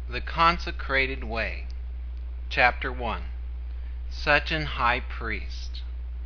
The Consecrated Way. Chapter 1. Such an High Priest.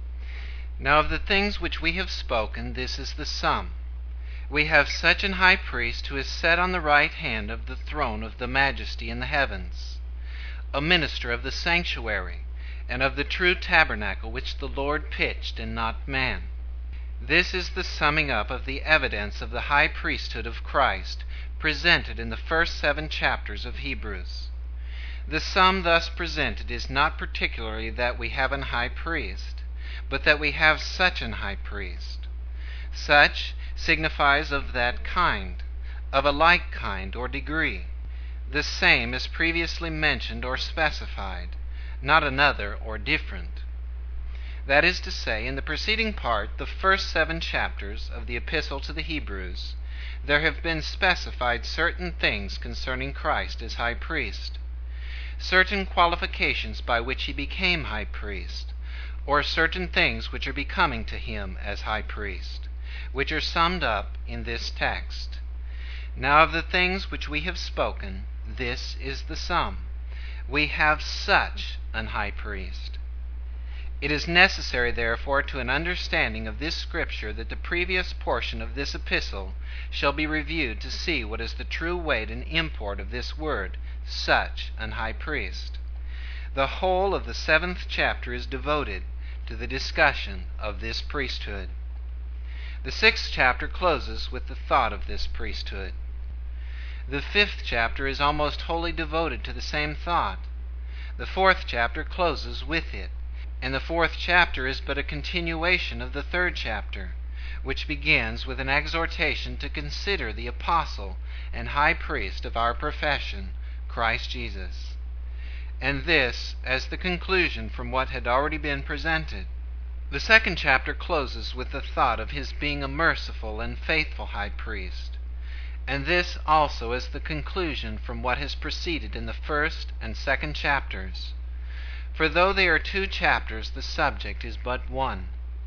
Now of the things which we have spoken, this is the sum. We have such an high priest who is set on the right hand of the throne of the majesty in the heavens, a minister of the sanctuary, and of the true tabernacle which the Lord pitched and not man. This is the summing up of the evidence of the high priesthood of Christ, presented in the first 7 chapters of Hebrews. The sum thus presented is not particularly that we have an high priest, but that we have such an high priest. Such signifies of that kind, of a like kind or degree. The same is previously mentioned or specified, not another or different. That is to say, in the preceding part, the first 7 chapters of the Epistle to the Hebrews, there have been specified certain things concerning Christ as high priest, certain qualifications by which he became high priest, or certain things which are becoming to him as high priest, which are summed up in this text. Now of the things which we have spoken, this is the sum. We have such an high priest. It is necessary, therefore, to an understanding of this Scripture that the previous portion of this epistle shall be reviewed to see what is the true weight and import of this word, such an high priest. The whole of the 7th chapter is devoted to the discussion of this priesthood. The 6th chapter closes with the thought of this priesthood. The 5th chapter is almost wholly devoted to the same thought. The 4th chapter closes with it. And the 4th chapter is but a continuation of the 3rd chapter, which begins with an exhortation to consider the apostle and high priest of our profession, Christ Jesus. And this as the conclusion from what had already been presented. The 2nd chapter closes with the thought of his being a merciful and faithful high priest. And this also as the conclusion from what has preceded in the 1st and 2nd chapters. For though they are 2 chapters, the subject is but one.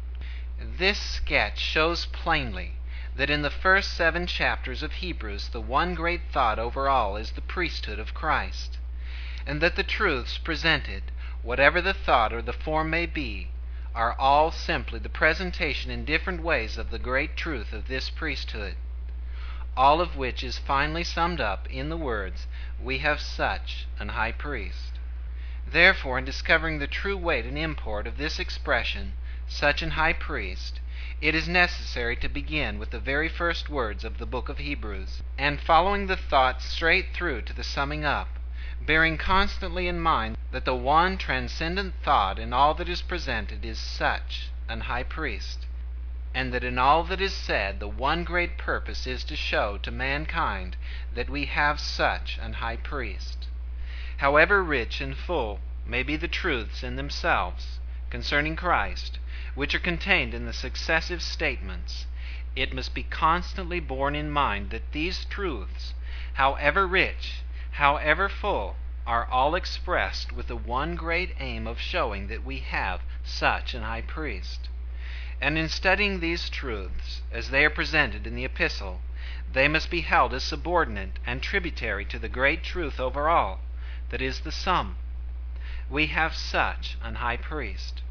This sketch shows plainly that in the first 7 chapters of Hebrews the one great thought over all is the priesthood of Christ, and that the truths presented, whatever the thought or the form may be, are all simply the presentation in different ways of the great truth of this priesthood, all of which is finally summed up in the words, "We have such an high priest." Therefore, in discovering the true weight and import of this expression, such an high priest, it is necessary to begin with the very first words of the book of Hebrews, and following the thought straight through to the summing up, bearing constantly in mind that the one transcendent thought in all that is presented is such an high priest, and that in all that is said the one great purpose is to show to mankind that we have such an high priest. However rich and full may be the truths in themselves concerning Christ, which are contained in the successive statements, it must be constantly borne in mind that these truths, however rich, however full, are all expressed with the one great aim of showing that we have such an high priest. And in studying these truths, as they are presented in the epistle, they must be held as subordinate and tributary to the great truth over all, that is the sum. We have such an high priest.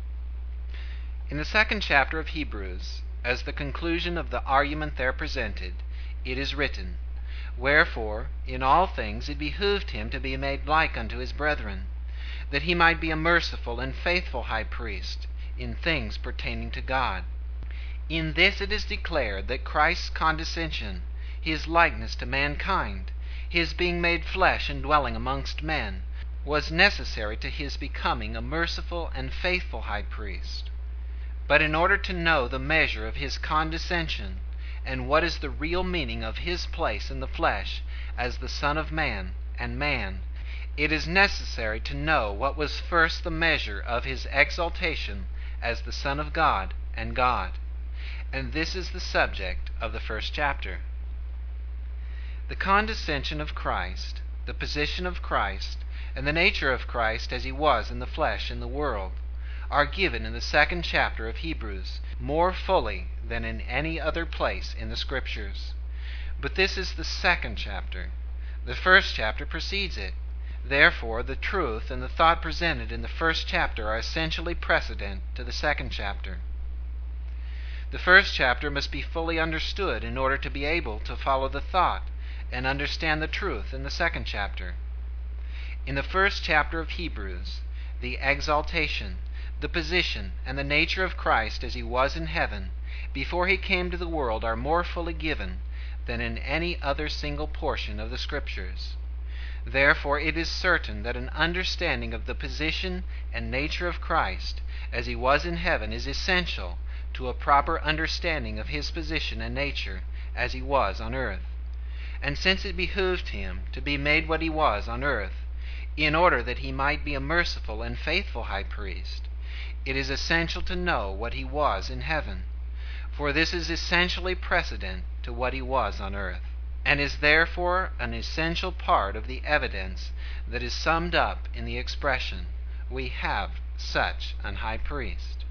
In the 2nd chapter of Hebrews, as the conclusion of the argument there presented, it is written, "Wherefore, in all things it behooved him to be made like unto his brethren, that he might be a merciful and faithful high priest in things pertaining to God." In this it is declared that Christ's condescension, his likeness to mankind, his being made flesh and dwelling amongst men, was necessary to his becoming a merciful and faithful high priest. But in order to know the measure of his condescension, and what is the real meaning of his place in the flesh as the Son of Man and man, it is necessary to know what was first the measure of his exaltation as the Son of God and God. And this is the subject of the 1st chapter. The condescension of Christ, the position of Christ, and the nature of Christ as he was in the flesh in the world, are given in the 2nd chapter of Hebrews more fully than in any other place in the Scriptures. But this is the 2nd chapter. The first chapter precedes it. Therefore, the truth and the thought presented in the first chapter are essentially precedent to the second chapter. The first chapter must be fully understood in order to be able to follow the thought and understand the truth in the second chapter. In the first chapter of Hebrews, the exaltation, the position, and the nature of Christ as he was in heaven before he came to the world are more fully given than in any other single portion of the Scriptures. Therefore, it is certain that an understanding of the position and nature of Christ as he was in heaven is essential to a proper understanding of his position and nature as he was on earth. And since it behooved him to be made what he was on earth, in order that he might be a merciful and faithful high priest, it is essential to know what he was in heaven, for this is essentially precedent to what he was on earth, and is therefore an essential part of the evidence that is summed up in the expression, "We have such an high priest."